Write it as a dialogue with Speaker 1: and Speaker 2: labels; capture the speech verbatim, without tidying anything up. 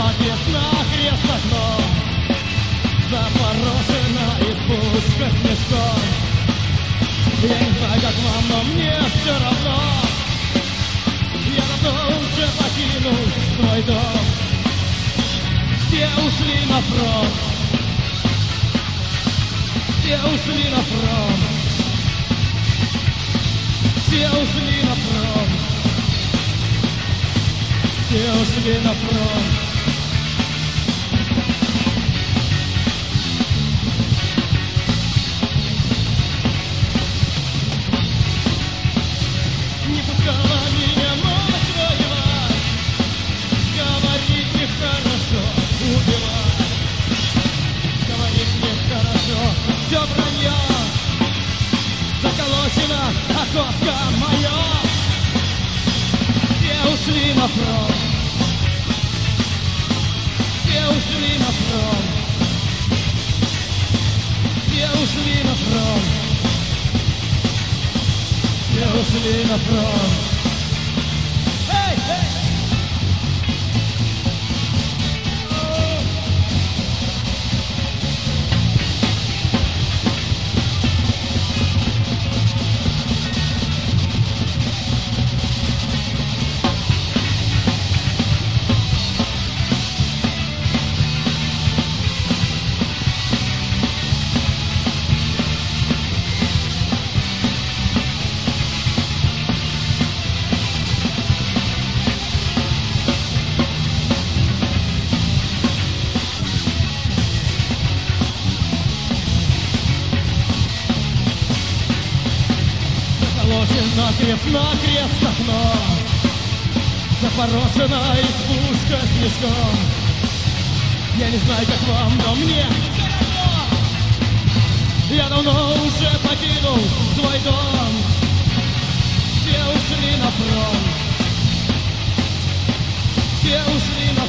Speaker 1: написано крест окном, запорошено и в пушках мешком. Я не знаю, как вам, но мне все равно. Я давно уже покинул свой дом. Все ушли на фронт, все ушли на фронт, все ушли на фронт, все ушли на фронт. Не пускала меня мать воевать, говорит нехорошо убивать, говорит нехорошо, все вранье, заколочена окошко мое. Все ушли на фронт, все ушли на фронт, все ушли на фронт, все ушли на фронт. Эй, эй! Заколочена крест на крест окно, запорошена из пушка с мешком. Я не знаю, как вам, но мне все равно. Я давно уже покинул свой дом. Все ушли на фронт, все ушли на